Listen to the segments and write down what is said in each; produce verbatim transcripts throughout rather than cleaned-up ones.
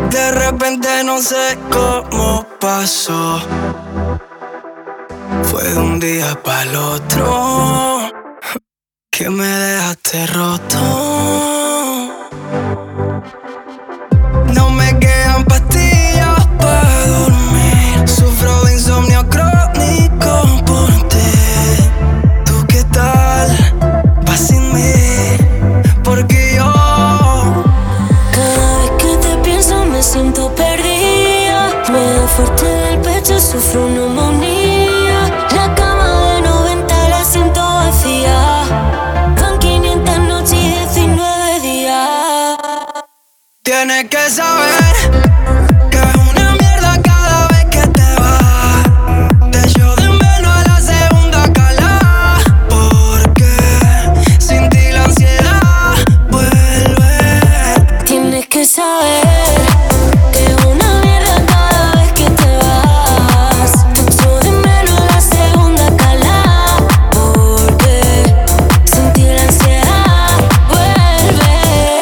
De repente no sé cómo pasó. Fue de un día para el otro que me dejaste roto. No me quedan pastillas para dormir. Sufro de insomnio crónico por ti. ¿Tú qué tal? Vas sin mí. Porque yo cada vez que te pienso me siento perdida. Me da fuerte del pecho, sufro neumonía. La cama de noventa la siento vacía. Van quinientas noches y diecinueve días. tienes que saber que es una mierda cada vez que te vas. Te echo de menos a la segunda cala. Porque sin ti la ansiedad vuelve. Tienes que saber que es una mierda cada vez que te vas. Te echo de menos la segunda cala. Porque sin ti la ansiedad vuelve.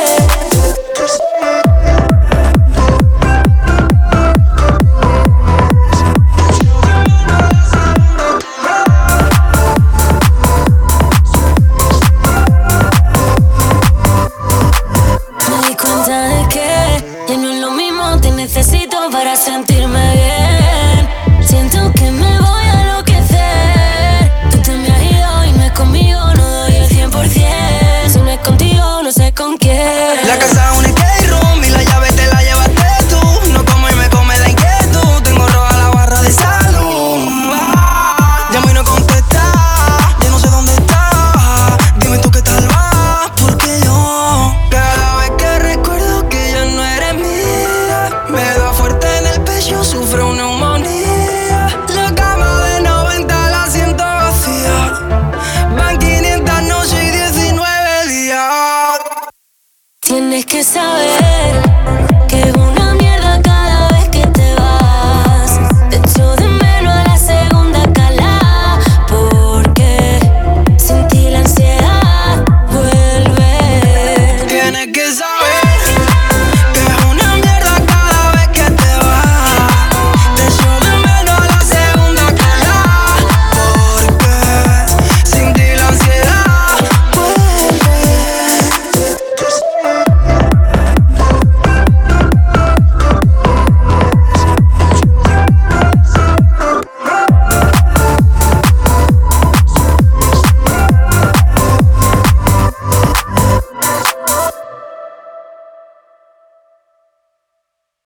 Me di cuenta de que ya no es lo mismo, te necesito para sentirme bien. Siento que me voy a enloquecer. Tú te me has ido y no es conmigo, no doy el cien por ciento. Si no es contigo, no sé con quién. La casa es un skate room y la llave te la llevaste tú. No como y me come la inquietud. Tengo roja la barra de salud. Ah, llamo y no contesta. Yo no sé dónde está. Dime tú qué tal vas. Porque yo cada vez que recuerdo que ya no eres mía, me da fuerte en el pecho, sufro neumonía. La cama de noventa la siento vacía. Van quinientas noches y diecinueve días. Tienes que saber